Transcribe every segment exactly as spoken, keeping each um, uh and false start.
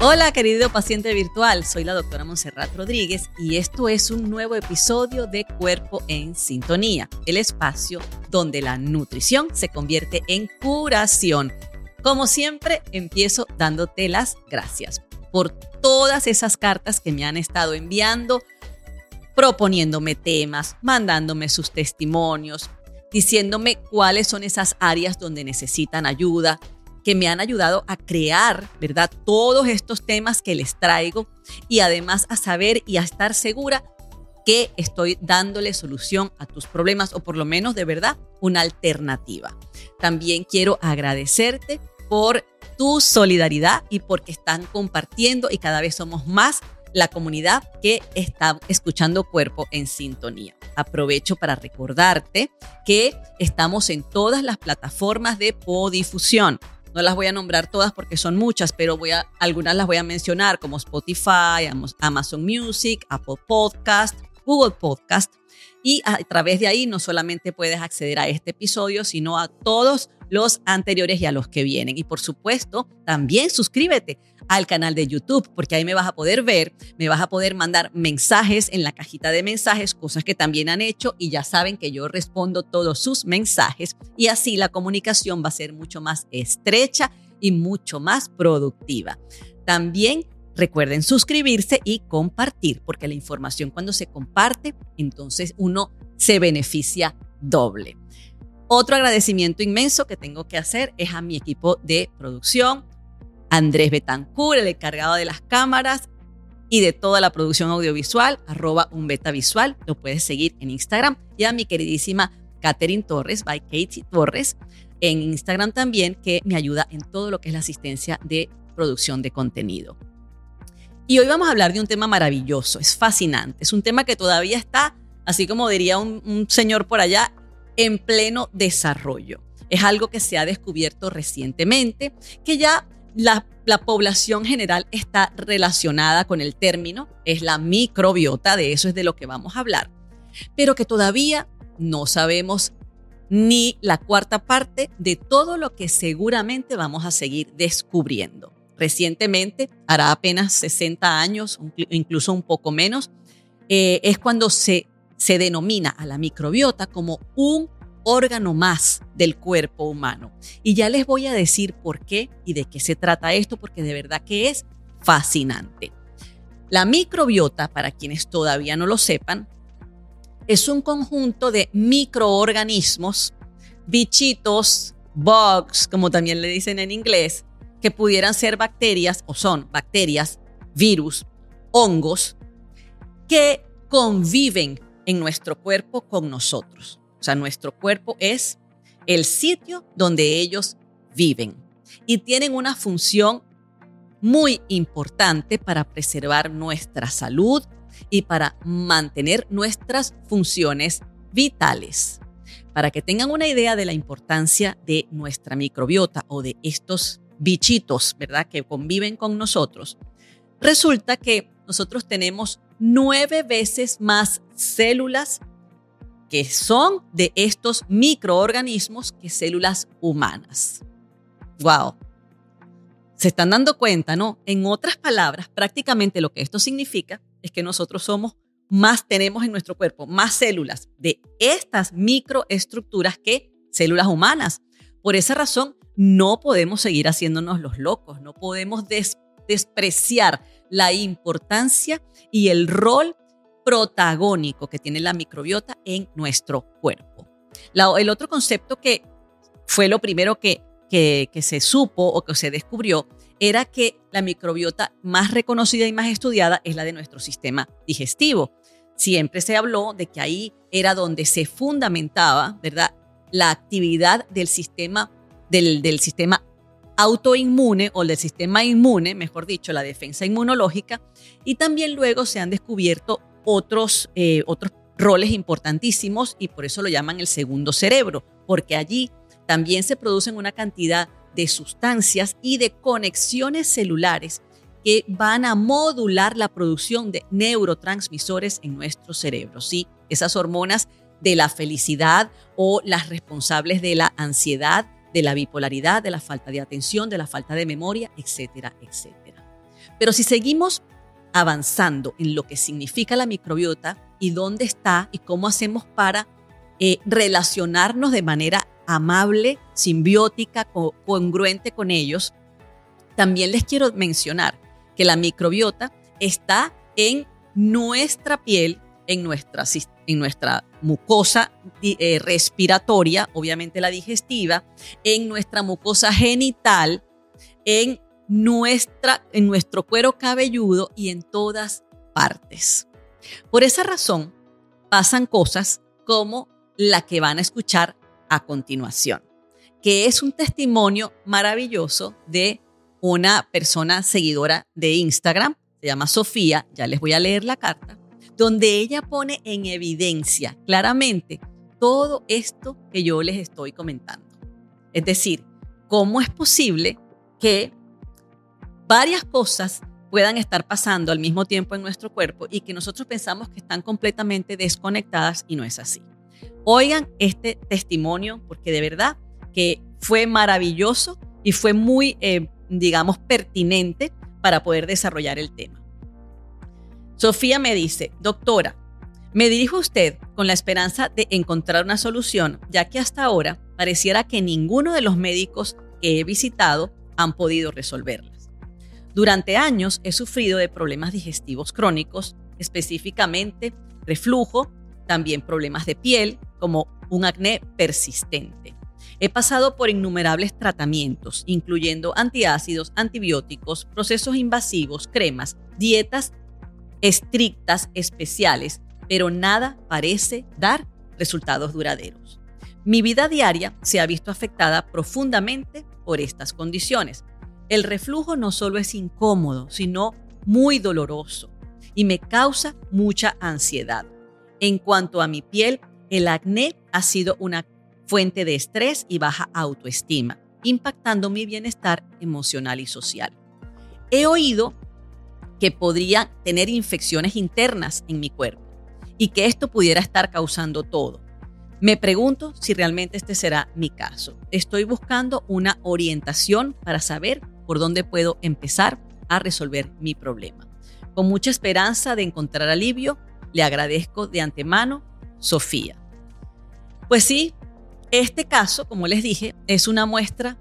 Hola, querido paciente virtual, soy la doctora Montserrat Rodríguez y esto es un nuevo episodio de Cuerpo en Sintonía, el espacio donde la nutrición se convierte en curación. Como siempre, empiezo dándote las gracias por todas esas cartas que me han estado enviando, proponiéndome temas, mandándome sus testimonios, diciéndome cuáles son esas áreas donde necesitan ayuda, que me han ayudado a crear, ¿verdad?, todos estos temas que les traigo y además a saber y a estar segura que estoy dándole solución a tus problemas o por lo menos de verdad una alternativa. También quiero agradecerte por tu solidaridad y porque están compartiendo y cada vez somos más la comunidad que está escuchando Cuerpo en Sintonía. Aprovecho para recordarte que estamos en todas las plataformas de podifusión. No las voy a nombrar todas porque son muchas, pero voy a, algunas las voy a mencionar como Spotify, Amazon Music, Apple Podcast, Google Podcast. Y a través de ahí no solamente puedes acceder a este episodio, sino a todos los anteriores y a los que vienen. Y por supuesto, también suscríbete al canal de YouTube, porque ahí me vas a poder ver, me vas a poder mandar mensajes en la cajita de mensajes, cosas que también han hecho y ya saben que yo respondo todos sus mensajes y así la comunicación va a ser mucho más estrecha y mucho más productiva. También recuerden suscribirse y compartir, porque la información cuando se comparte, entonces uno se beneficia doble. Otro agradecimiento inmenso que tengo que hacer es a mi equipo de producción, Andrés Betancourt, el encargado de las cámaras y de toda la producción audiovisual, arroba unbetavisual, lo puedes seguir en Instagram, y a mi queridísima Catherine Torres, by Katie Torres, en Instagram también, que me ayuda en todo lo que es la asistencia de producción de contenido. Y hoy vamos a hablar de un tema maravilloso, es fascinante, es un tema que todavía está, así como diría un, un señor por allá, en pleno desarrollo. Es algo que se ha descubierto recientemente, que ya la, la población general está relacionada con el término, es la microbiota, de eso es de lo que vamos a hablar, pero que todavía no sabemos ni la cuarta parte de todo lo que seguramente vamos a seguir descubriendo. Recientemente, hará apenas sesenta años, incluso un poco menos, eh, es cuando se, se denomina a la microbiota como un órgano más del cuerpo humano. Y ya les voy a decir por qué y de qué se trata esto, porque de verdad que es fascinante. La microbiota, para quienes todavía no lo sepan, es un conjunto de microorganismos, bichitos, bugs, como también le dicen en inglés, que pudieran ser bacterias o son bacterias, virus, hongos, que conviven en nuestro cuerpo con nosotros. O sea, nuestro cuerpo es el sitio donde ellos viven y tienen una función muy importante para preservar nuestra salud y para mantener nuestras funciones vitales. Para que tengan una idea de la importancia de nuestra microbiota o de estos bichitos, ¿verdad?, que conviven con nosotros, resulta que nosotros tenemos nueve veces más células que son de estos microorganismos que células humanas. ¡Wow! Se están dando cuenta, ¿no? En otras palabras, prácticamente lo que esto significa es que nosotros somos más, tenemos en nuestro cuerpo más células de estas microestructuras que células humanas. Por esa razón, no podemos seguir haciéndonos los locos, no podemos des- despreciar la importancia y el rol protagónico que tiene la microbiota en nuestro cuerpo. La, el otro concepto que fue lo primero que, que, que se supo o que se descubrió era que la microbiota más reconocida y más estudiada es la de nuestro sistema digestivo. Siempre se habló de que ahí era donde se fundamentaba, ¿verdad?, la actividad del sistema, del, del sistema autoinmune o del sistema inmune, mejor dicho, la defensa inmunológica, y también luego se han descubierto otros, eh, otros roles importantísimos y por eso lo llaman el segundo cerebro, porque allí también se producen una cantidad de sustancias y de conexiones celulares que van a modular la producción de neurotransmisores en nuestro cerebro, ¿sí? Esas hormonas de la felicidad o las responsables de la ansiedad, de la bipolaridad, de la falta de atención, de la falta de memoria, etcétera, etcétera. Pero si seguimos avanzando en lo que significa la microbiota y dónde está y cómo hacemos para eh, relacionarnos de manera amable, simbiótica, co- congruente con ellos, también les quiero mencionar que la microbiota está en nuestra piel, en nuestra, en nuestra mucosa eh, respiratoria, obviamente la digestiva, en nuestra mucosa genital, en, nuestra, en nuestro cuero cabelludo y en todas partes. Por esa razón, pasan cosas como la que van a escuchar a continuación, que es un testimonio maravilloso de una persona seguidora de Instagram, se llama Sofía, ya les voy a leer la carta, donde ella pone en evidencia claramente todo esto que yo les estoy comentando. Es decir, cómo es posible que varias cosas puedan estar pasando al mismo tiempo en nuestro cuerpo y que nosotros pensamos que están completamente desconectadas y no es así. Oigan este testimonio porque de verdad que fue maravilloso y fue muy, eh, digamos, pertinente para poder desarrollar el tema. Sofía me dice, doctora, me dirijo a usted con la esperanza de encontrar una solución, ya que hasta ahora pareciera que ninguno de los médicos que he visitado han podido resolverlas. Durante años he sufrido de problemas digestivos crónicos, específicamente reflujo, también problemas de piel, como un acné persistente. He pasado por innumerables tratamientos, incluyendo antiácidos, antibióticos, procesos invasivos, cremas, dietas estrictas, especiales, pero nada parece dar resultados duraderos. Mi vida diaria se ha visto afectada profundamente por estas condiciones. El reflujo no solo es incómodo, sino muy doloroso y me causa mucha ansiedad. En cuanto a mi piel, el acné ha sido una fuente de estrés y baja autoestima, impactando mi bienestar emocional y social. He oído que podría tener infecciones internas en mi cuerpo y que esto pudiera estar causando todo. Me pregunto si realmente este será mi caso. Estoy buscando una orientación para saber por dónde puedo empezar a resolver mi problema. Con mucha esperanza de encontrar alivio, le agradezco de antemano, Sofía. Pues sí, este caso, como les dije, es una muestra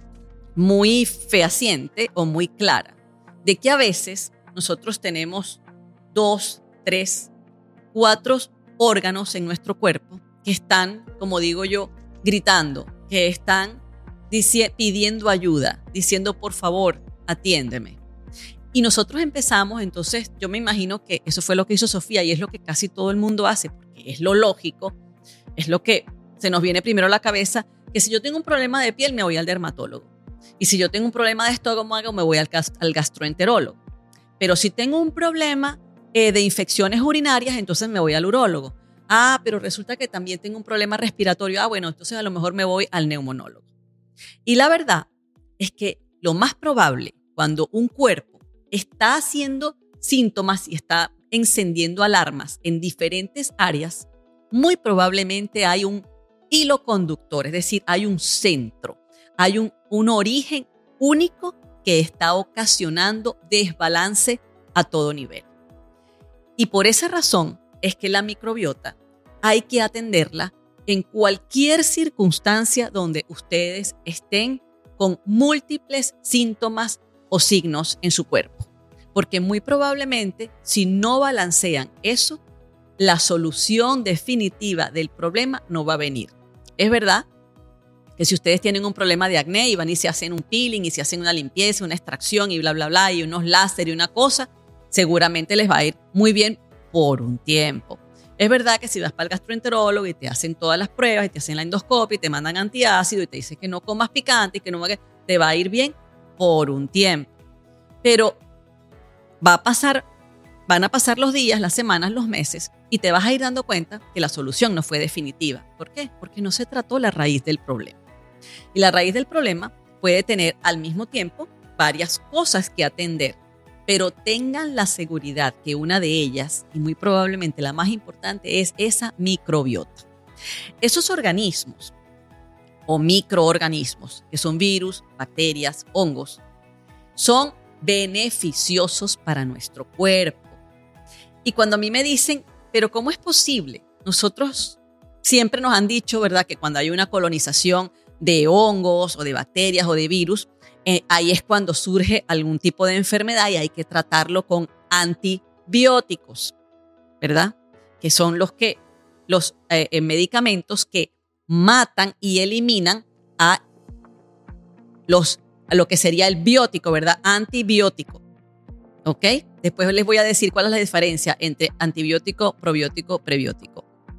muy fehaciente o muy clara de que a veces nosotros tenemos dos, tres, cuatro órganos en nuestro cuerpo que están, como digo yo, gritando, que están dici- pidiendo ayuda, diciendo por favor, atiéndeme. Y nosotros empezamos, entonces yo me imagino que eso fue lo que hizo Sofía y es lo que casi todo el mundo hace, porque es lo lógico, es lo que se nos viene primero a la cabeza, que si yo tengo un problema de piel me voy al dermatólogo y si yo tengo un problema de estómago me voy al, al gastroenterólogo, pero si tengo un problema eh, de infecciones urinarias entonces me voy al urólogo. Ah, pero resulta que también tengo un problema respiratorio, ah bueno, entonces a lo mejor me voy al neumonólogo. Y la verdad es que lo más probable cuando un cuerpo está haciendo síntomas y está encendiendo alarmas en diferentes áreas, muy probablemente hay un hilo conductor, es decir, hay un centro, hay un, un origen único que está ocasionando desbalance a todo nivel. Y por esa razón es que la microbiota hay que atenderla en cualquier circunstancia donde ustedes estén con múltiples síntomas o signos en su cuerpo. Porque muy probablemente, si no balancean eso, la solución definitiva del problema no va a venir. Es verdad que si ustedes tienen un problema de acné y van y se hacen un peeling y se hacen una limpieza, una extracción y bla, bla, bla, y unos láser y una cosa, seguramente les va a ir muy bien por un tiempo. Es verdad que si vas para el gastroenterólogo y te hacen todas las pruebas y te hacen la endoscopia y te mandan antiácido y te dicen que no comas picante y que no te va a ir bien por un tiempo. Pero va a pasar, van a pasar los días, las semanas, los meses y te vas a ir dando cuenta que la solución no fue definitiva. ¿Por qué? Porque no se trató la raíz del problema. Y la raíz del problema puede tener al mismo tiempo varias cosas que atender, pero tengan la seguridad que una de ellas, y muy probablemente la más importante, es esa microbiota. Esos organismos o microorganismos, que son virus, bacterias, hongos, son beneficiosos para nuestro cuerpo. Y cuando a mí me dicen, pero ¿cómo es posible? Nosotros siempre nos han dicho, ¿verdad?, que cuando hay una colonización de hongos o de bacterias o de virus, eh, ahí es cuando surge algún tipo de enfermedad y hay que tratarlo con antibióticos, ¿verdad? Que son los, que, los eh, medicamentos que matan y eliminan a, los, a lo que sería el biótico, ¿verdad? Antibiótico, ¿ok? Después les voy a decir cuál es la diferencia entre antibiótico, probiótico, prebiótico.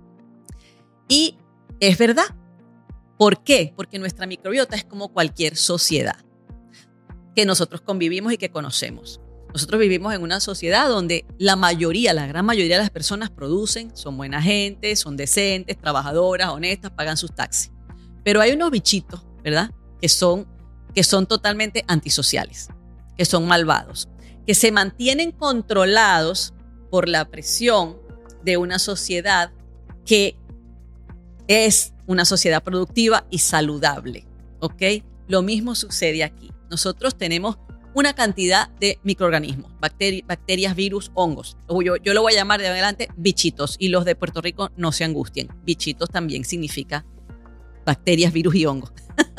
Y es verdad. ¿Por qué? Porque nuestra microbiota es como cualquier sociedad que nosotros convivimos y que conocemos. Nosotros vivimos en una sociedad donde la mayoría, la gran mayoría de las personas producen, son buena gente, son decentes, trabajadoras, honestas, pagan sus taxis. Pero hay unos bichitos, ¿verdad?, que son, que son totalmente antisociales, que son malvados, que se mantienen controlados por la presión de una sociedad que es una sociedad productiva y saludable, ¿ok? Lo mismo sucede aquí. Nosotros tenemos una cantidad de microorganismos, bacteri- bacterias, virus, hongos. Yo, yo lo voy a llamar de adelante bichitos, y los de Puerto Rico no se angustien. Bichitos también significa bacterias, virus y hongos.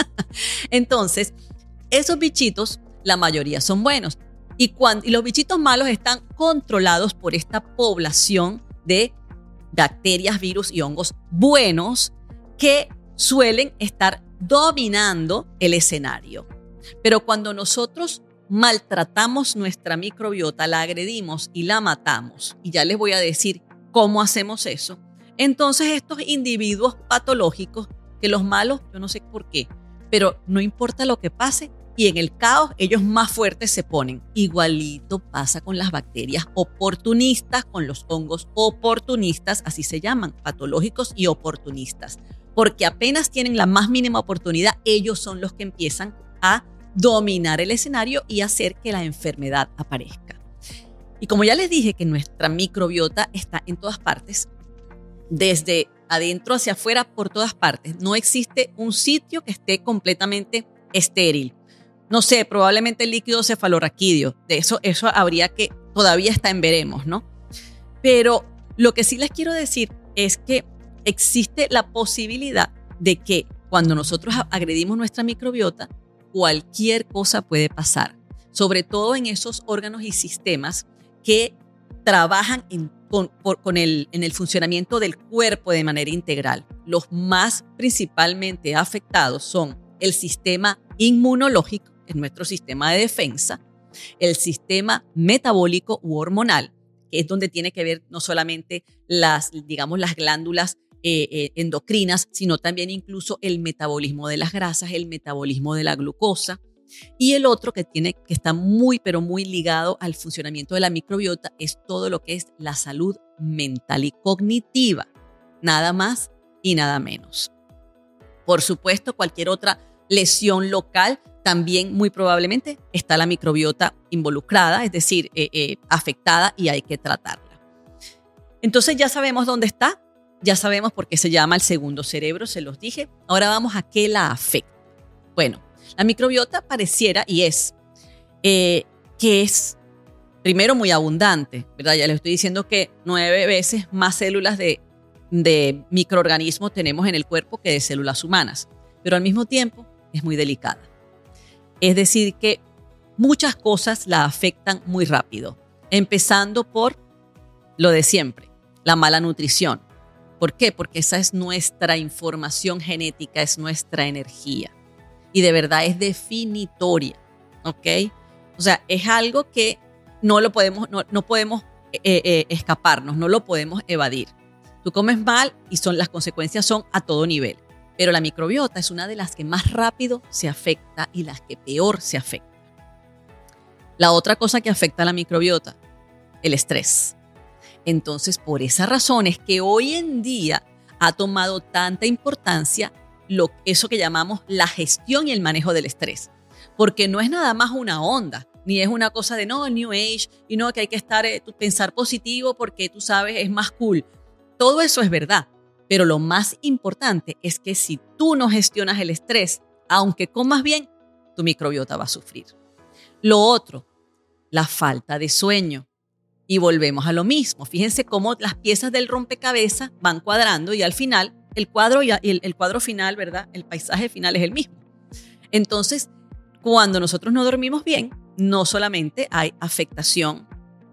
Entonces, esos bichitos, la mayoría son buenos. Y, cuando, y los bichitos malos están controlados por esta población de bacterias, virus y hongos buenos que suelen estar dominando el escenario. Pero cuando nosotros maltratamos nuestra microbiota, la agredimos y la matamos, y ya les voy a decir cómo hacemos eso, entonces estos individuos patológicos, que los malos, yo no sé por qué, pero no importa lo que pase, y en el caos ellos más fuertes se ponen. Igualito pasa con las bacterias oportunistas, con los hongos oportunistas, así se llaman, patológicos y oportunistas. Porque apenas tienen la más mínima oportunidad, ellos son los que empiezan a dominar el escenario y hacer que la enfermedad aparezca. Y como ya les dije que nuestra microbiota está en todas partes, desde adentro hacia afuera, por todas partes, no existe un sitio que esté completamente estéril. No sé, probablemente el líquido cefalorraquídeo, de eso, eso habría que, todavía está en veremos, ¿no? Pero lo que sí les quiero decir es que existe la posibilidad de que cuando nosotros agredimos nuestra microbiota, cualquier cosa puede pasar, sobre todo en esos órganos y sistemas que trabajan en, con, por, con el, en el funcionamiento del cuerpo de manera integral. Los más principalmente afectados son el sistema inmunológico, es nuestro sistema de defensa, el sistema metabólico u hormonal, que es donde tiene que ver no solamente las, digamos, las glándulas eh, eh, endocrinas, sino también incluso el metabolismo de las grasas, el metabolismo de la glucosa. Y el otro que, tiene, que está muy, pero muy ligado al funcionamiento de la microbiota es todo lo que es la salud mental y cognitiva, nada más y nada menos. Por supuesto, cualquier otra lesión local, también muy probablemente está la microbiota involucrada, es decir, eh, eh, afectada, y hay que tratarla. Entonces ya sabemos dónde está, ya sabemos por qué se llama el segundo cerebro, se los dije. Ahora vamos a qué la afecta. Bueno, la microbiota pareciera y es eh, que es primero muy abundante, ¿verdad? Ya les estoy diciendo que nueve veces más células de, de microorganismos tenemos en el cuerpo que de células humanas, pero al mismo tiempo es muy delicada. Es decir, que muchas cosas la afectan muy rápido, empezando por lo de siempre, la mala nutrición. ¿Por qué? Porque esa es nuestra información genética, es nuestra energía. Y de verdad es definitoria, ¿ok? O sea, es algo que no lo podemos, no, no podemos eh, eh, escaparnos, no lo podemos evadir. Tú comes mal y son, las consecuencias son a todo nivel. Pero la microbiota es una de las que más rápido se afecta y las que peor se afecta. La otra cosa que afecta a la microbiota, el estrés. Entonces, por esa razón es que hoy en día ha tomado tanta importancia lo, eso que llamamos la gestión y el manejo del estrés. Porque no es nada más una onda, ni es una cosa de no, el New Age, y no, que hay que estar, eh, pensar positivo porque tú sabes, es más cool. Todo eso es verdad. Pero lo más importante es que si tú no gestionas el estrés, aunque comas bien, tu microbiota va a sufrir. Lo otro, La falta de sueño. Y volvemos a lo mismo. Fíjense cómo las piezas del rompecabezas van cuadrando y al final el cuadro, y el, el cuadro final, ¿verdad? El paisaje final es el mismo. Entonces, cuando nosotros no dormimos bien, no solamente hay afectación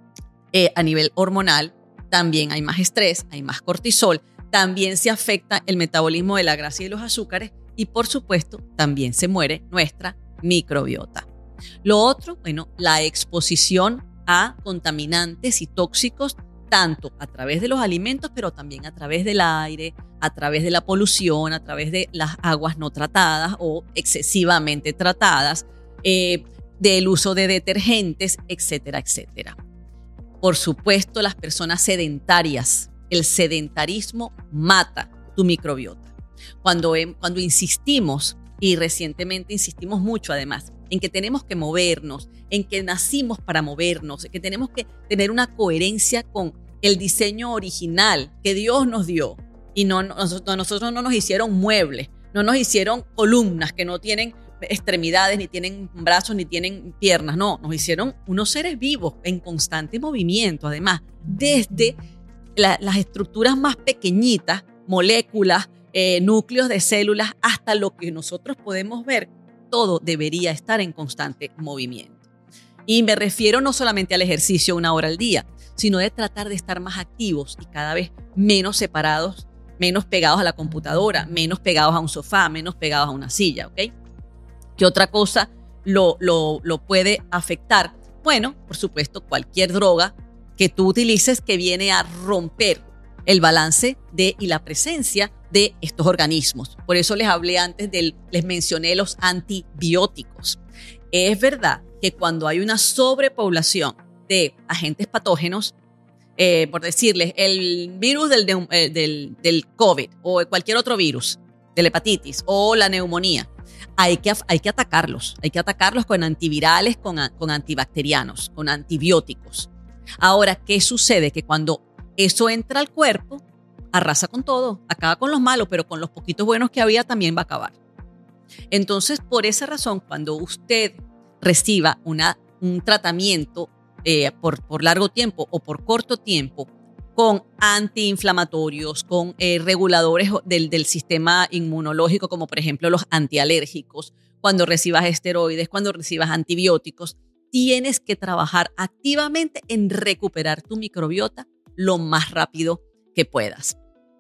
eh, a nivel hormonal, también hay más estrés, hay más cortisol, también se afecta el metabolismo de la grasa y de los azúcares y, por supuesto, también se muere nuestra microbiota. Lo otro, bueno, la exposición a contaminantes y tóxicos, tanto a través de los alimentos, pero también a través del aire, a través de la polución, a través de las aguas no tratadas o excesivamente tratadas, eh, del uso de detergentes, etcétera, etcétera. Por supuesto, las personas sedentarias. El sedentarismo mata tu microbiota. Cuando, cuando insistimos, y recientemente insistimos mucho además, en que tenemos que movernos, en que nacimos para movernos, en que tenemos que tener una coherencia con el diseño original que Dios nos dio. Y no, nosotros, nosotros no nos hicieron muebles, no nos hicieron columnas que no tienen extremidades, ni tienen brazos, ni tienen piernas. No, nos hicieron unos seres vivos en constante movimiento. Además, desde la, las estructuras más pequeñitas, moléculas, eh, núcleos de células, hasta lo que nosotros podemos ver, todo debería estar en constante movimiento. Y me refiero no solamente al ejercicio una hora al día, sino de tratar de estar más activos y cada vez menos separados, menos pegados a la computadora, menos pegados a un sofá, menos pegados a una silla, ¿ok? ¿Qué otra cosa lo, lo, lo puede afectar? Bueno, por supuesto, cualquier droga que tú utilices que viene a romper el balance de y la presencia de estos organismos. Por eso les hablé antes, del, les mencioné los antibióticos. Es verdad que cuando hay una sobrepoblación de agentes patógenos, eh, por decirles, el virus del, eh, del, del COVID o cualquier otro virus, de la hepatitis o la neumonía, hay que, hay que atacarlos. Hay que atacarlos con antivirales, con, con antibacterianos, con antibióticos. Ahora, ¿qué sucede? Que cuando eso entra al cuerpo, arrasa con todo, acaba con los malos, pero con los poquitos buenos que había también va a acabar. Entonces, por esa razón, cuando usted reciba una, un tratamiento eh, por, por largo tiempo o por corto tiempo con antiinflamatorios, con eh, reguladores del, del sistema inmunológico, como por ejemplo los antialérgicos, cuando recibas esteroides, cuando recibas antibióticos, tienes que trabajar activamente en recuperar tu microbiota lo más rápido que puedas.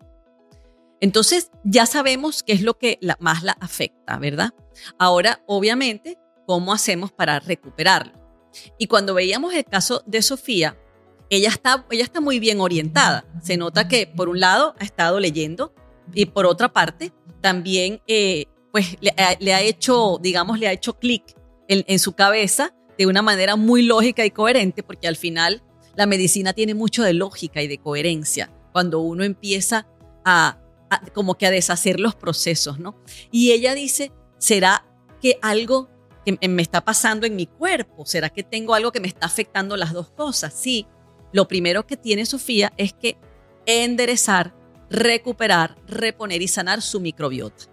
Entonces, ya sabemos qué es lo que la, más la afecta, ¿verdad? Ahora, obviamente, ¿cómo hacemos para recuperarlo? Y cuando veíamos el caso de Sofía, ella está, ella está muy bien orientada. Se nota que, por un lado, ha estado leyendo y, por otra parte, también eh, pues, le, le ha hecho, digamos, le ha hecho clic en, en su cabeza de una manera muy lógica y coherente, porque al final la medicina tiene mucho de lógica y de coherencia cuando uno empieza a, a como que a deshacer los procesos, ¿no? Y ella dice, ¿será que algo que me está pasando en mi cuerpo? ¿Será que tengo algo que me está afectando las dos cosas? Sí, lo primero que tiene Sofía es que enderezar, recuperar, reponer y sanar su microbiota.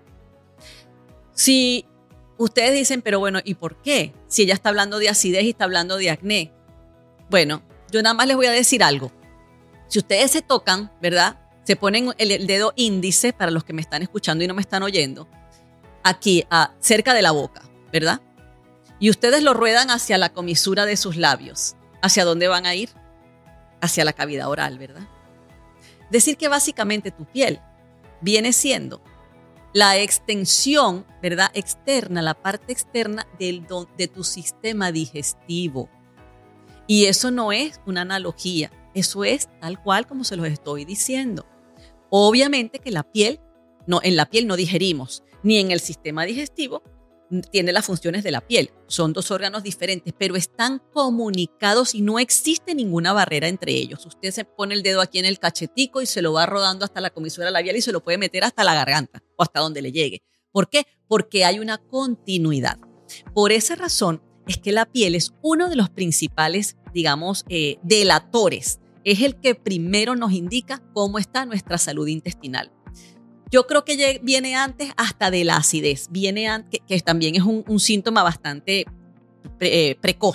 Si ustedes dicen, pero bueno, ¿y por qué? Si ella está hablando de acidez y está hablando de acné. Bueno, yo nada más les voy a decir algo. Si ustedes se tocan, ¿verdad? Se ponen el, el dedo índice, para los que me están escuchando y no me están oyendo, aquí, a, cerca de la boca, ¿verdad? Y ustedes lo ruedan hacia la comisura de sus labios. ¿Hacia dónde van a ir? Hacia la cavidad oral, ¿verdad? Decir que básicamente tu piel viene siendo la extensión, ¿verdad? Externa, la parte externa del, de tu sistema digestivo. Y eso no es una analogía, eso es tal cual como se los estoy diciendo. Obviamente que la piel, no, en la piel no digerimos, ni en el sistema digestivo tiene las funciones de la piel. Son dos órganos diferentes, pero están comunicados y no existe ninguna barrera entre ellos. Usted se pone el dedo aquí en el cachetico y se lo va rodando hasta la comisura labial y se lo puede meter hasta la garganta o hasta donde le llegue. ¿Por qué? Porque hay una continuidad. Por esa razón es que la piel es uno de los principales, digamos, eh, delatores. Es el que primero nos indica cómo está nuestra salud intestinal. Yo creo que viene antes hasta de la acidez, viene antes, que, que también es un, un síntoma bastante pre, eh, precoz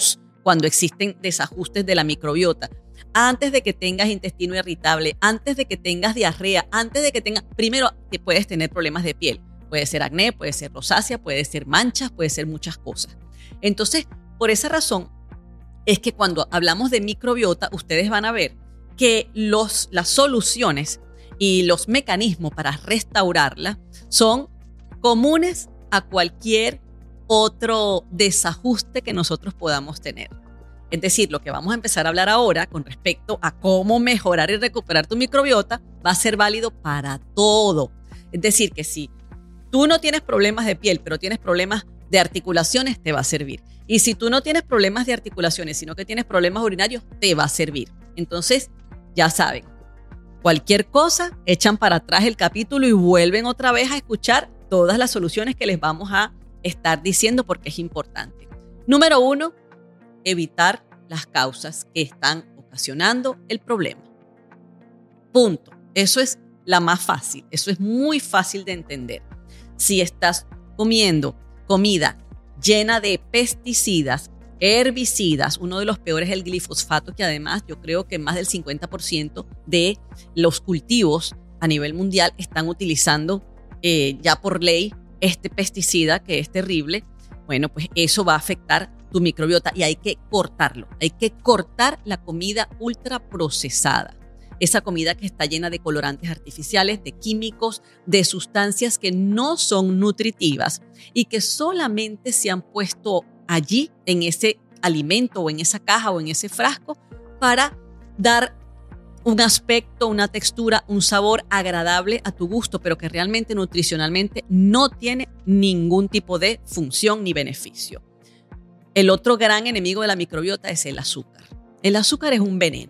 cuando existen desajustes de la microbiota, antes de que tengas intestino irritable, antes de que tengas diarrea, antes de que tengas, primero que puedes tener problemas de piel. Puede ser acné, puede ser rosácea, puede ser manchas, puede ser muchas cosas. Entonces, por esa razón es que cuando hablamos de microbiota, ustedes van a ver que los, las soluciones y los mecanismos para restaurarla son comunes a cualquier otro desajuste que nosotros podamos tener. Es decir, lo que vamos a empezar a hablar ahora con respecto a cómo mejorar y recuperar tu microbiota va a ser válido para todo. Es decir, que si tú no tienes problemas de piel, pero tienes problemas de articulaciones, te va a servir. Y si tú no tienes problemas de articulaciones, sino que tienes problemas urinarios, te va a servir. Entonces, ya saben, cualquier cosa, echan para atrás el capítulo y vuelven otra vez a escuchar todas las soluciones que les vamos a estar diciendo porque es importante. Número uno, evitar las causas que están ocasionando el problema. Punto. Eso es la más fácil. Eso es muy fácil de entender. Si estás comiendo comida llena de pesticidas, herbicidas, uno de los peores es el glifosfato, que además yo creo que más del cincuenta por ciento de los cultivos a nivel mundial están utilizando eh, ya por ley este pesticida que es terrible. Bueno, pues eso va a afectar tu microbiota y hay que cortarlo. Hay que cortar la comida ultraprocesada. Esa comida que está llena de colorantes artificiales, de químicos, de sustancias que no son nutritivas y que solamente se han puesto allí en ese alimento o en esa caja o en ese frasco para dar un aspecto, una textura, un sabor agradable a tu gusto, pero que realmente nutricionalmente no tiene ningún tipo de función ni beneficio. El otro gran enemigo de la microbiota es el azúcar. El azúcar es un veneno,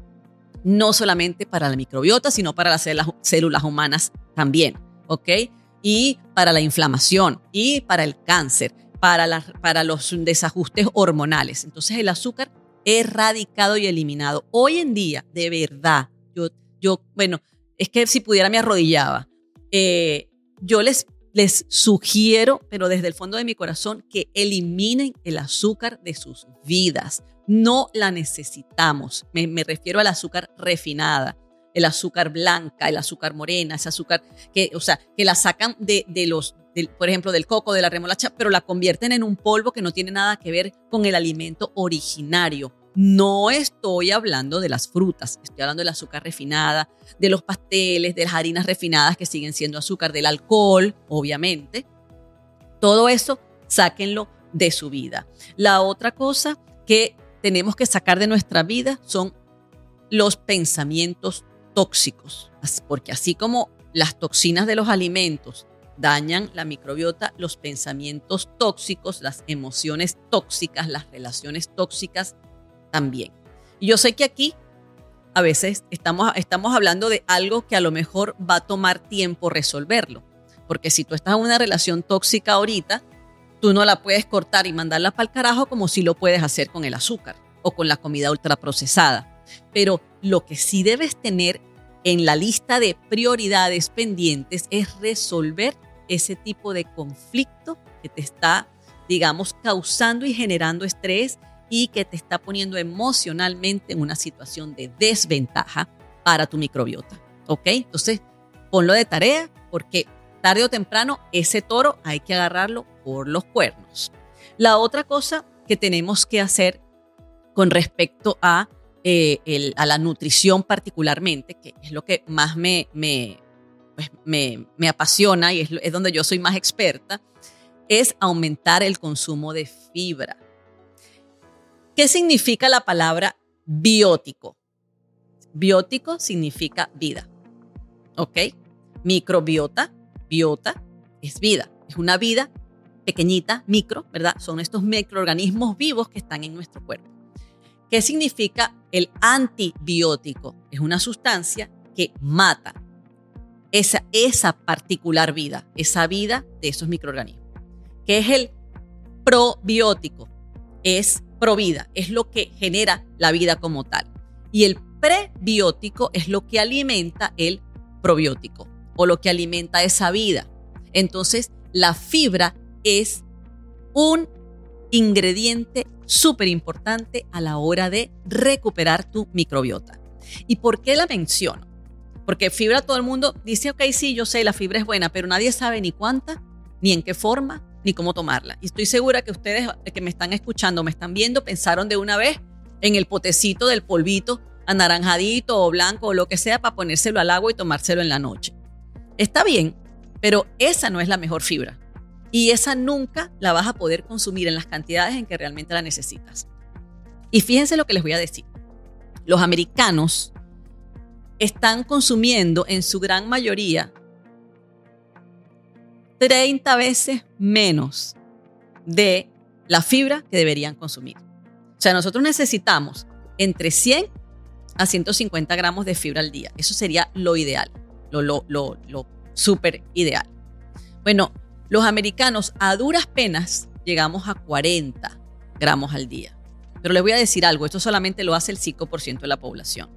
no solamente para la microbiota, sino para las células humanas también, ¿ok? Y para la inflamación, y para el cáncer, para, la, para los desajustes hormonales. Entonces el azúcar erradicado y eliminado. Hoy en día, de verdad, yo, yo bueno, es que si pudiera me arrodillaba. Eh, yo les, les sugiero, pero desde el fondo de mi corazón, que eliminen el azúcar de sus vidas. No la necesitamos. Me, me refiero al azúcar refinada, el azúcar blanca, el azúcar morena, ese azúcar que, o sea, que la sacan de, de los, de, por ejemplo, del coco, de la remolacha, pero la convierten en un polvo que no tiene nada que ver con el alimento originario. No estoy hablando de las frutas, estoy hablando del azúcar refinada, de los pasteles, de las harinas refinadas que siguen siendo azúcar, del alcohol, obviamente. Todo eso, sáquenlo de su vida. La otra cosa que tenemos que sacar de nuestra vida son los pensamientos tóxicos, porque así como las toxinas de los alimentos dañan la microbiota, los pensamientos tóxicos, las emociones tóxicas, las relaciones tóxicas también. Y yo sé que aquí a veces estamos, estamos hablando de algo que a lo mejor va a tomar tiempo resolverlo, porque si tú estás en una relación tóxica ahorita, tú no la puedes cortar y mandarla para el carajo como si lo puedes hacer con el azúcar o con la comida ultraprocesada. Pero lo que sí debes tener en la lista de prioridades pendientes es resolver ese tipo de conflicto que te está, digamos, causando y generando estrés y que te está poniendo emocionalmente en una situación de desventaja para tu microbiota. ¿Ok? Entonces, ponlo de tarea porque tarde o temprano ese toro hay que agarrarlo por los cuernos. La otra cosa que tenemos que hacer con respecto a, eh, el, a la nutrición particularmente, que es lo que más me, me, pues me, me apasiona y es, es donde yo soy más experta, es aumentar el consumo de fibra. ¿Qué significa la palabra biótico? Biótico significa vida, ¿ok? Microbiota, biota, es vida. Es una vida pequeñita, micro, ¿verdad? Son estos microorganismos vivos que están en nuestro cuerpo. ¿Qué significa el antibiótico? Es una sustancia que mata esa, esa particular vida, esa vida de esos microorganismos. ¿Qué es el probiótico? Es provida, es lo que genera la vida como tal. Y el prebiótico es lo que alimenta el probiótico o lo que alimenta esa vida. Entonces, la fibra es un ingrediente súper importante a la hora de recuperar tu microbiota. ¿Y por qué la menciono? Porque fibra, todo el mundo dice, ok, sí, yo sé, la fibra es buena, pero nadie sabe ni cuánta, ni en qué forma, ni cómo tomarla. Y estoy segura que ustedes que me están escuchando, me están viendo, pensaron de una vez en el potecito del polvito anaranjadito o blanco o lo que sea para ponérselo al agua y tomárselo en la noche. Está bien, pero esa no es la mejor fibra. Y esa nunca la vas a poder consumir en las cantidades en que realmente la necesitas. Y fíjense lo que les voy a decir. Los americanos están consumiendo en su gran mayoría treinta veces menos de la fibra que deberían consumir. O sea, nosotros necesitamos entre cien a ciento cincuenta gramos de fibra al día. Eso sería lo ideal, lo, lo, lo, lo súper ideal. Bueno, los americanos a duras penas llegamos a cuarenta gramos al día. Pero les voy a decir algo, esto solamente lo hace el cinco por ciento de la población.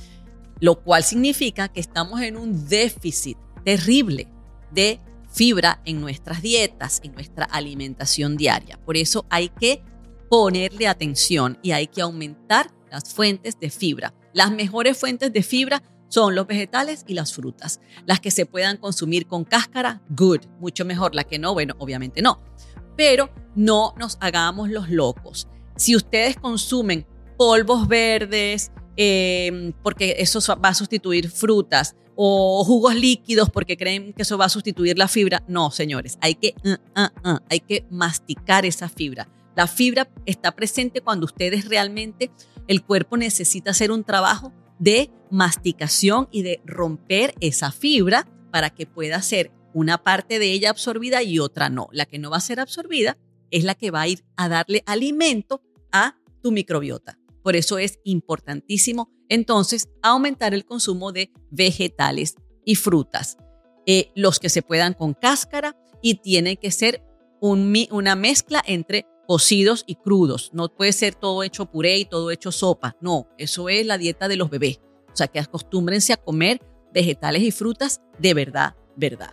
Lo cual significa que estamos en un déficit terrible de fibra en nuestras dietas, en nuestra alimentación diaria. Por eso hay que ponerle atención y hay que aumentar las fuentes de fibra. Las mejores fuentes de fibra son los vegetales y las frutas. Las que se puedan consumir con cáscara, good. Mucho mejor. La que no, bueno, obviamente no. Pero no nos hagamos los locos. Si ustedes consumen polvos verdes, eh, porque eso va a sustituir frutas, o jugos líquidos porque creen que eso va a sustituir la fibra, no, señores. Hay que, uh, uh, uh, hay que masticar esa fibra. La fibra está presente cuando ustedes realmente, el cuerpo necesita hacer un trabajo de masticación y de romper esa fibra para que pueda ser una parte de ella absorbida y otra no. La que no va a ser absorbida es la que va a ir a darle alimento a tu microbiota. Por eso es importantísimo entonces aumentar el consumo de vegetales y frutas. Eh, los que se puedan con cáscara y tiene que ser un, una mezcla entre cocidos y crudos. No puede ser todo hecho puré y todo hecho sopa. No, eso es la dieta de los bebés. O sea, que acostúmbrense a comer vegetales y frutas de verdad, verdad.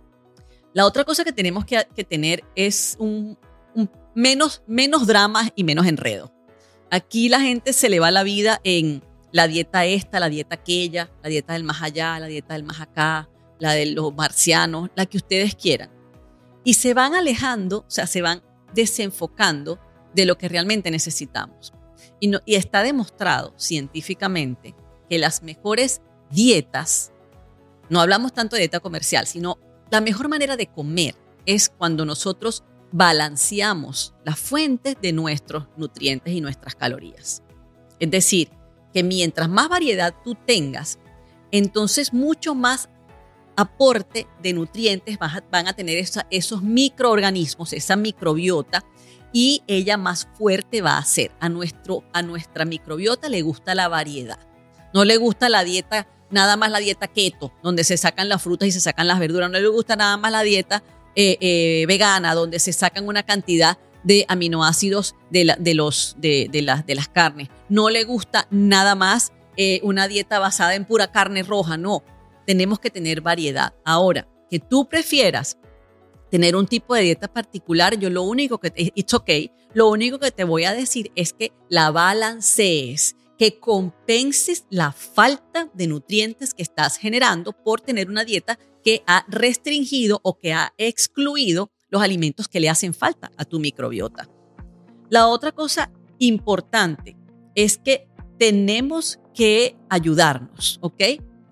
La otra cosa que tenemos que, que tener es un, un menos, menos dramas y menos enredo. Aquí la gente se le va la vida en la dieta esta, la dieta aquella, la dieta del más allá, la dieta del más acá, la de los marcianos, la que ustedes quieran. Y se van alejando, o sea, se van desenfocando de lo que realmente necesitamos. Y, no, y está demostrado científicamente que las mejores dietas, no hablamos tanto de dieta comercial, sino la mejor manera de comer es cuando nosotros balanceamos las fuentes de nuestros nutrientes y nuestras calorías. Es decir, que mientras más variedad tú tengas, entonces mucho más aporte de nutrientes van a tener esa, esos microorganismos, esa microbiota, y ella más fuerte va a ser. A, nuestro, a nuestra microbiota le gusta la variedad. No le gusta la dieta, nada más la dieta keto, donde se sacan las frutas y se sacan las verduras. No le gusta nada más la dieta eh, eh, vegana, donde se sacan una cantidad de aminoácidos de, la, de, los, de, de, la, de las carnes. No le gusta nada más eh, una dieta basada en pura carne roja. No, tenemos que tener variedad. Ahora, que tú prefieras tener un tipo de dieta particular, yo lo único que, it's okay, lo único que te voy a decir es que la balancees, que compenses la falta de nutrientes que estás generando por tener una dieta que ha restringido o que ha excluido los alimentos que le hacen falta a tu microbiota. La otra cosa importante es que tenemos que ayudarnos, ¿ok?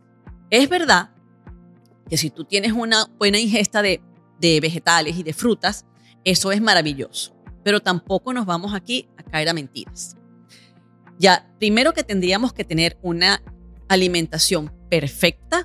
Es verdad que si tú tienes una buena ingesta de, de vegetales y de frutas, eso es maravilloso, pero tampoco nos vamos aquí a caer a mentiras. Ya, primero que tendríamos que tener una alimentación perfecta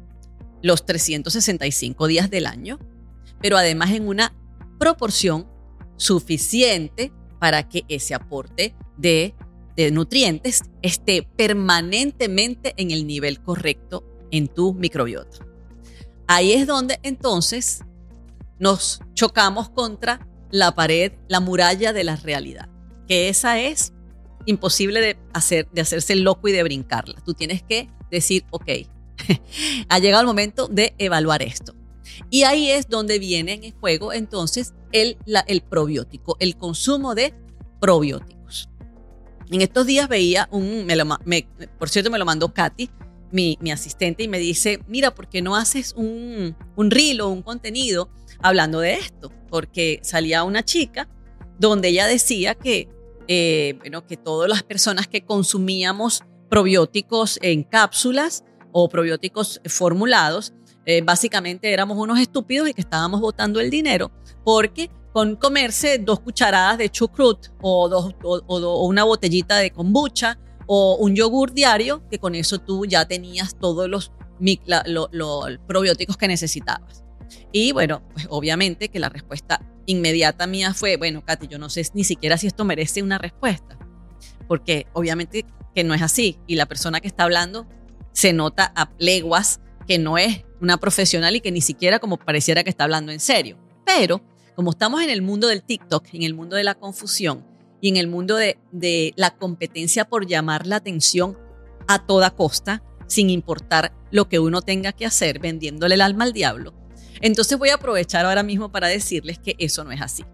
los trescientos sesenta y cinco días del año, pero además en una proporción suficiente para que ese aporte de, de nutrientes esté permanentemente en el nivel correcto en tu microbiota. Ahí es donde entonces nos chocamos contra la pared, la muralla de la realidad, que esa es imposible de, hacer, de hacerse loco y de brincarla. Tú tienes que decir, ok, ha llegado el momento de evaluar esto. Y ahí es donde viene en juego entonces el, la, el probiótico, el consumo de probióticos. En estos días veía un, me lo, me, por cierto me lo mandó Katy, mi, mi asistente, y me dice, mira, ¿por qué no haces un, un reel o un contenido hablando de esto? Porque salía una chica donde ella decía que, eh, bueno, que todas las personas que consumíamos probióticos en cápsulas o probióticos formulados, eh, básicamente éramos unos estúpidos y que estábamos botando el dinero porque con comerse dos cucharadas de chucrut o, dos, o, o, o una botellita de kombucha o un yogur diario, que con eso tú ya tenías todos los, la, lo, lo, los probióticos que necesitabas. Y bueno, pues obviamente que la respuesta inmediata mía fue, bueno, Katy, yo no sé ni siquiera si esto merece una respuesta, porque obviamente que no es así, y la persona que está hablando se nota a leguas que no es una profesional y que ni siquiera como pareciera que está hablando en serio. Pero como estamos en el mundo del TikTok, en el mundo de la confusión y en el mundo de, de la competencia por llamar la atención a toda costa, sin importar lo que uno tenga que hacer, vendiéndole el alma al diablo, entonces voy a aprovechar ahora mismo para decirles que eso no es así.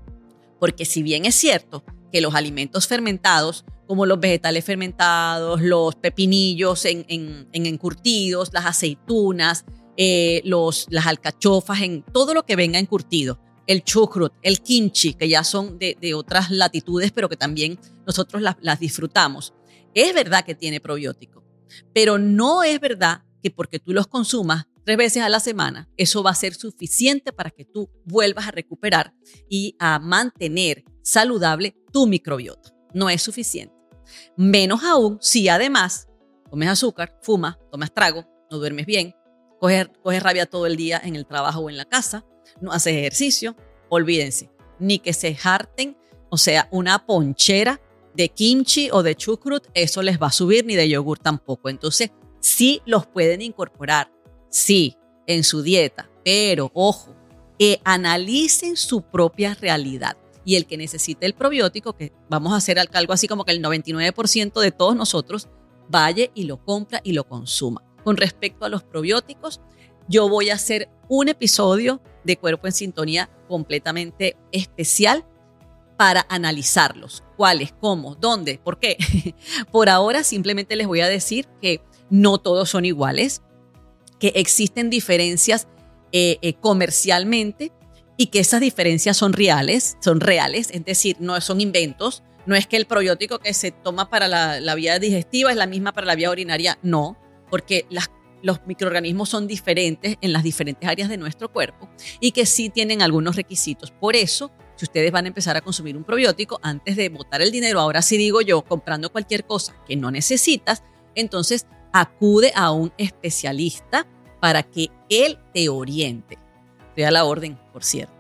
Porque si bien es cierto que los alimentos fermentados, como los vegetales fermentados, los pepinillos en, en, en encurtidos, las aceitunas, eh, los, las alcachofas, en todo lo que venga encurtido, el chucrut, el kimchi, que ya son de, de otras latitudes, pero que también nosotros las, las disfrutamos. Es verdad que tiene probiótico, pero no es verdad que porque tú los consumas tres veces a la semana, eso va a ser suficiente para que tú vuelvas a recuperar y a mantener saludable tu microbiota. No es suficiente. Menos aún si además comes azúcar, fumas, tomas trago, no duermes bien, coges, coges rabia todo el día en el trabajo o en la casa, no haces ejercicio. Olvídense, ni que se harten, o sea, una ponchera de kimchi o de chucrut, eso les va a subir, ni de yogur tampoco. Entonces, sí los pueden incorporar, sí, en su dieta, pero ojo, eh, analicen su propia realidad. Y el que necesite el probiótico, que vamos a hacer algo así como que el noventa y nueve por ciento de todos nosotros, vaya y lo compra y lo consuma. Con respecto a los probióticos, yo voy a hacer un episodio de Cuerpo en Sintonía completamente especial para analizarlos. ¿Cuáles? ¿Cómo? ¿Dónde? ¿Por qué? Por ahora simplemente les voy a decir que no todos son iguales, que existen diferencias eh, eh, comercialmente y que esas diferencias son reales, son reales, es decir, no son inventos. No es que el probiótico que se toma para la, la vía digestiva es la misma para la vía urinaria, no, porque las, los microorganismos son diferentes en las diferentes áreas de nuestro cuerpo y que sí tienen algunos requisitos. Por eso, si ustedes van a empezar a consumir un probiótico, antes de botar el dinero, ahora sí digo yo, comprando cualquier cosa que no necesitas, entonces acude a un especialista para que él te oriente. Estoy a la orden, por cierto.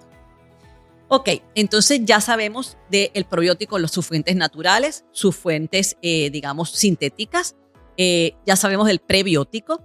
Ok, entonces ya sabemos del probiótico, los, sus fuentes naturales, sus fuentes, eh, digamos, sintéticas. Eh, ya sabemos del prebiótico.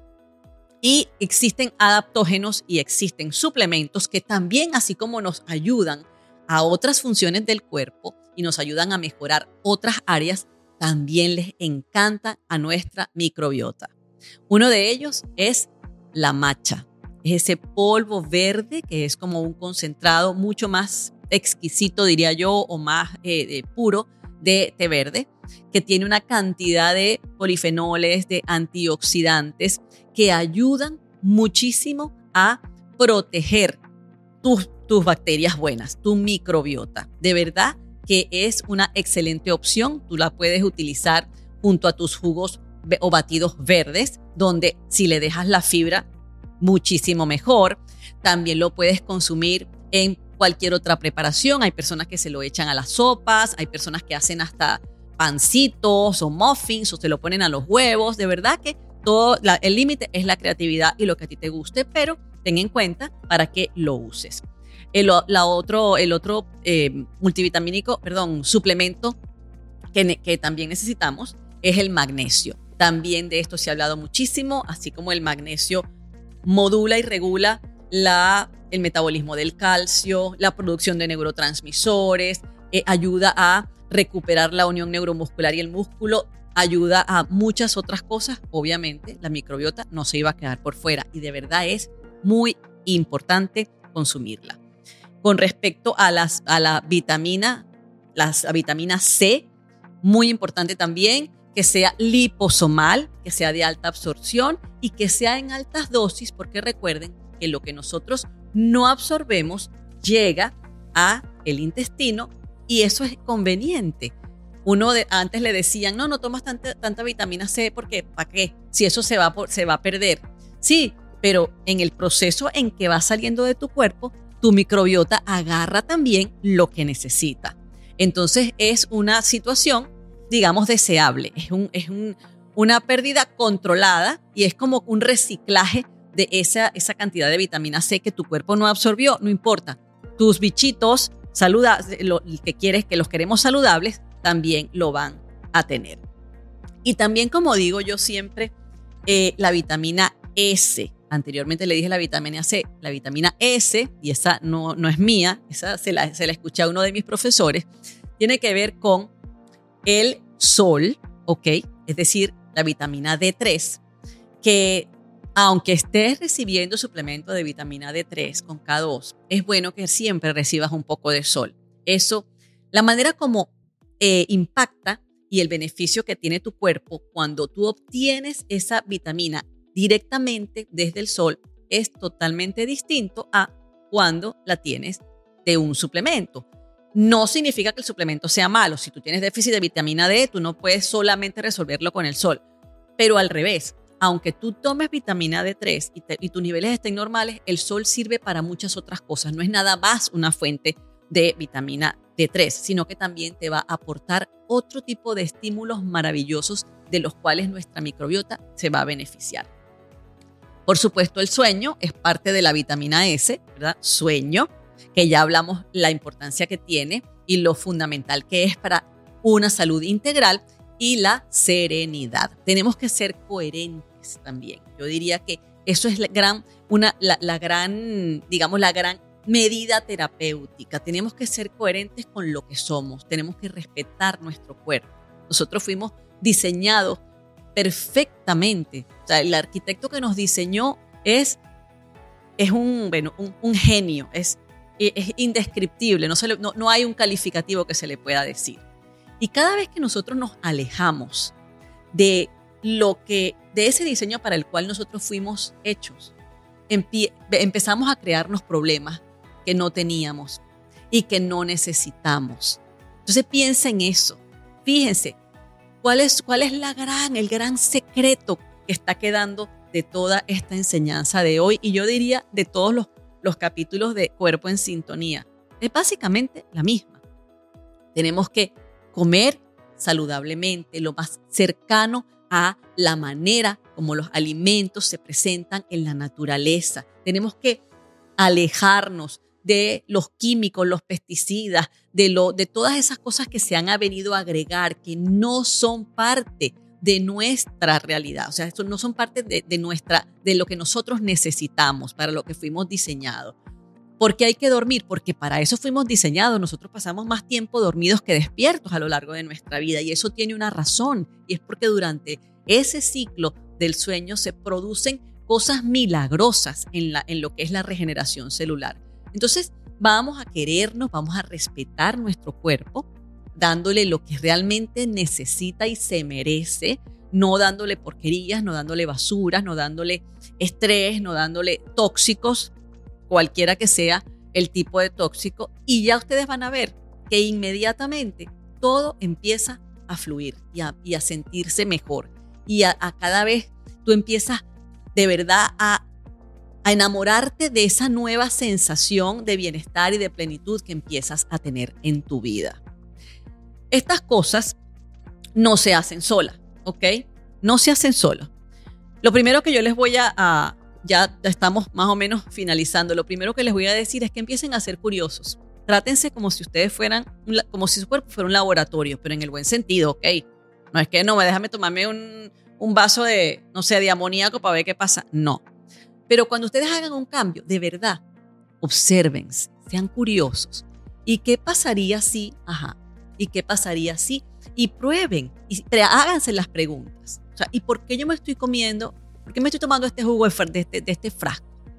Y existen adaptógenos y existen suplementos que también, así como nos ayudan a otras funciones del cuerpo y nos ayudan a mejorar otras áreas, también les encanta a nuestra microbiota. Uno de ellos es la matcha. Es ese polvo verde que es como un concentrado mucho más exquisito, diría yo, o más eh, de puro de té verde, que tiene una cantidad de polifenoles, de antioxidantes que ayudan muchísimo a proteger tus, tus bacterias buenas, tu microbiota. De verdad que es una excelente opción. Tú la puedes utilizar junto a tus jugos o batidos verdes, donde si le dejas la fibra, muchísimo mejor. También lo puedes consumir en cualquier otra preparación. Hay personas que se lo echan a las sopas, hay personas que hacen hasta pancitos o muffins o se lo ponen a los huevos. De verdad que todo la, el límite es la creatividad y lo que a ti te guste, pero ten en cuenta para que lo uses. El, la otro, el otro eh, multivitamínico, perdón, suplemento que, que también necesitamos es el magnesio. También de esto se ha hablado muchísimo, así como el magnesio modula y regula la, el metabolismo del calcio, la producción de neurotransmisores, eh, ayuda a recuperar la unión neuromuscular y el músculo, ayuda a muchas otras cosas. Obviamente, la microbiota no se iba a quedar por fuera y de verdad es muy importante consumirla. Con respecto a, las, a la vitamina, las, la vitamina C, muy importante también que sea liposomal, que sea de alta absorción y que sea en altas dosis, porque recuerden que lo que nosotros no absorbemos llega a el intestino y eso es conveniente. Uno de, antes le decían, no, no tomas tanta, tanta vitamina C porque ¿para qué? Si eso se va, por, se va a perder. Sí, pero en el proceso en que va saliendo de tu cuerpo, tu microbiota agarra también lo que necesita. Entonces es una situación, digamos, deseable. Es, un, es un, una pérdida controlada y es como un reciclaje de esa, esa cantidad de vitamina C que tu cuerpo no absorbió. No importa. Tus bichitos saludables, lo que quieres, que los queremos saludables, también lo van a tener. Y también, como digo yo siempre, eh, la vitamina S. Anteriormente le dije la vitamina C, la vitamina S, y esa no, no es mía, esa se la, se la escuché a uno de mis profesores, tiene que ver con el sol, ¿ok? Es decir, la vitamina D tres, que aunque estés recibiendo suplemento de vitamina D tres con K dos, es bueno que siempre recibas un poco de sol. Eso, la manera como eh, impacta y el beneficio que tiene tu cuerpo cuando tú obtienes esa vitamina directamente desde el sol es totalmente distinto a cuando la tienes de un suplemento. No significa que el suplemento sea malo. Si tú tienes déficit de vitamina D, tú no puedes solamente resolverlo con el sol. Pero al revés, aunque tú tomes vitamina D tres y, te, y tus niveles estén normales, el sol sirve para muchas otras cosas. No es nada más una fuente de vitamina D tres, sino que también te va a aportar otro tipo de estímulos maravillosos de los cuales nuestra microbiota se va a beneficiar. Por supuesto, el sueño es parte de la vitamina S, ¿verdad? Sueño, que ya hablamos la importancia que tiene y lo fundamental que es para una salud integral, y la serenidad. Tenemos que ser coherentes también. Yo diría que eso es la gran, una, la, la gran, digamos, la gran medida terapéutica. Tenemos que ser coherentes con lo que somos. Tenemos que respetar nuestro cuerpo. Nosotros fuimos diseñados perfectamente. O sea, el arquitecto que nos diseñó es, es un, bueno, un, un genio, es, es indescriptible, no, se le, no, no hay un calificativo que se le pueda decir. Y cada vez que nosotros nos alejamos de lo que, de ese diseño para el cual nosotros fuimos hechos, empie, empezamos a crearnos problemas que no teníamos y que no necesitamos. Entonces piensa en eso. Fíjense, ¿cuál es, cuál es la gran, el gran secreto que está quedando de toda esta enseñanza de hoy? Y yo diría de todos los, los capítulos de Cuerpo en Sintonía. Es básicamente la misma. Tenemos que comer saludablemente, lo más cercano a la manera como los alimentos se presentan en la naturaleza. Tenemos que alejarnos de los químicos, los pesticidas, de, lo, de todas esas cosas que se han venido a agregar, que no son parte de nuestra realidad. O sea, esto no son parte de, de, nuestra, de lo que nosotros necesitamos, para lo que fuimos diseñados. ¿Por qué hay que dormir? Porque para eso fuimos diseñados. Nosotros pasamos más tiempo dormidos que despiertos a lo largo de nuestra vida, y eso tiene una razón, y es porque durante ese ciclo del sueño se producen cosas milagrosas en, la, en lo que es la regeneración celular. Entonces vamos a querernos, vamos a respetar nuestro cuerpo, dándole lo que realmente necesita y se merece, no dándole porquerías, no dándole basuras, no dándole estrés, no dándole tóxicos, cualquiera que sea el tipo de tóxico, y ya ustedes van a ver que inmediatamente todo empieza a fluir y a, y a sentirse mejor, y a, a cada vez tú empiezas de verdad a, a enamorarte de esa nueva sensación de bienestar y de plenitud que empiezas a tener en tu vida. Estas cosas no se hacen solas, ¿ok? No se hacen solas. Lo primero que yo les voy a, a ya estamos más o menos finalizando. Lo primero que les voy a decir es que empiecen a ser curiosos. Trátense como si ustedes fueran, como si su cuerpo fuera un laboratorio, pero en el buen sentido, ¿ok? No es que no, déjame tomarme un, un vaso de, no sé, de amoníaco para ver qué pasa. No. Pero cuando ustedes hagan un cambio, de verdad, obsérvense, sean curiosos. ¿Y qué pasaría si? Ajá. ¿Y qué pasaría si? Y prueben, y háganse las preguntas. O sea, ¿y por qué yo me estoy comiendo? ¿Por qué me estoy tomando este jugo de este, de este frasco?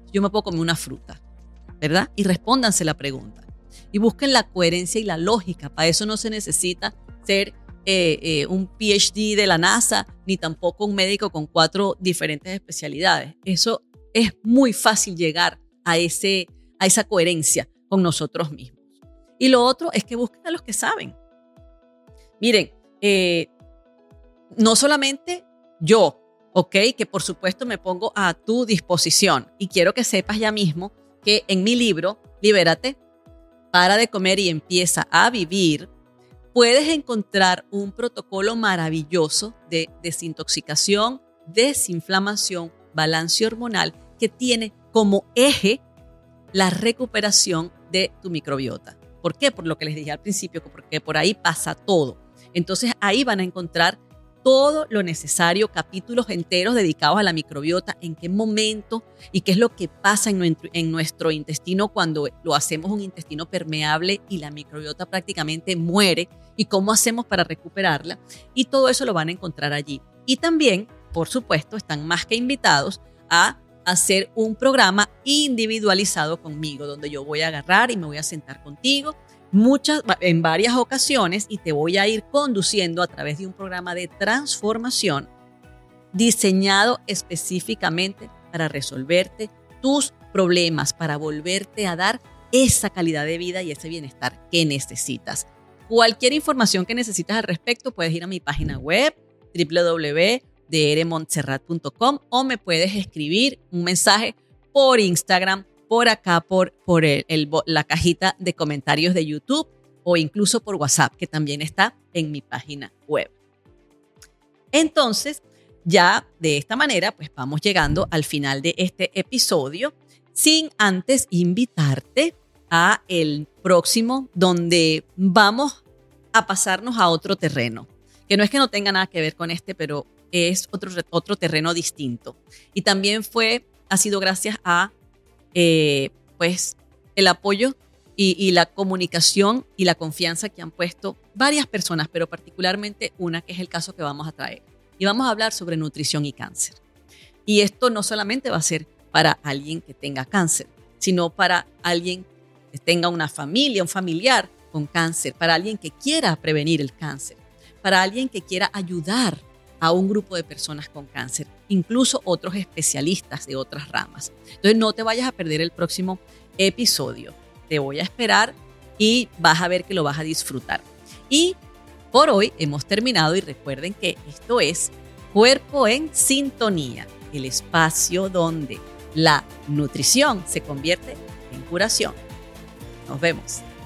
yo me puedo comer una fruta, ¿verdad? Y respóndanse la pregunta. Y busquen la coherencia y la lógica. Para eso no se necesita ser eh, eh, un P H D de la NASA, ni tampoco un médico con cuatro diferentes especialidades. Eso es muy fácil llegar a, ese, a esa coherencia con nosotros mismos. Y lo otro es que busquen a los que saben. Miren, eh, no solamente yo, ¿ok? Que por supuesto me pongo a tu disposición y quiero que sepas ya mismo que en mi libro, Libérate, para de comer y empieza a vivir, puedes encontrar un protocolo maravilloso de desintoxicación, desinflamación, balance hormonal que tiene como eje la recuperación de tu microbiota. ¿Por qué? Por lo que les dije al principio, porque por ahí pasa todo. Entonces ahí van a encontrar todo lo necesario, capítulos enteros dedicados a la microbiota, en qué momento y qué es lo que pasa en nuestro, en nuestro intestino cuando lo hacemos un intestino permeable y la microbiota prácticamente muere y cómo hacemos para recuperarla. Y todo eso lo van a encontrar allí. Y también, por supuesto, están más que invitados a hacer un programa individualizado conmigo, donde yo voy a agarrar y me voy a sentar contigo muchas, en varias ocasiones y te voy a ir conduciendo a través de un programa de transformación diseñado específicamente para resolverte tus problemas, para volverte a dar esa calidad de vida y ese bienestar que necesitas. Cualquier información que necesitas al respecto, puedes ir a mi página web doble u doble u doble u punto d r montserrat punto com o me puedes escribir un mensaje por Instagram, por acá, por, por el, el, la cajita de comentarios de YouTube o incluso por WhatsApp, que también está en mi página web. Entonces, ya de esta manera, pues vamos llegando al final de este episodio, sin antes invitarte a el próximo, donde vamos a pasarnos a otro terreno, que no es que no tenga nada que ver con este, pero es otro, otro terreno distinto. Y también fue, ha sido gracias a Eh, pues el apoyo y, y la comunicación y la confianza que han puesto varias personas, pero particularmente una, que es el caso que vamos a traer. Y vamos a hablar sobre nutrición y cáncer. Y esto no solamente va a ser para alguien que tenga cáncer, sino para alguien que tenga una familia, un familiar con cáncer, para alguien que quiera prevenir el cáncer, para alguien que quiera ayudar a un grupo de personas con cáncer, incluso otros especialistas de otras ramas. Entonces no te vayas a perder el próximo episodio. Te voy a esperar y vas a ver que lo vas a disfrutar. Y por hoy hemos terminado y recuerden que esto es Cuerpo en Sintonía, el espacio donde la nutrición se convierte en curación. Nos vemos.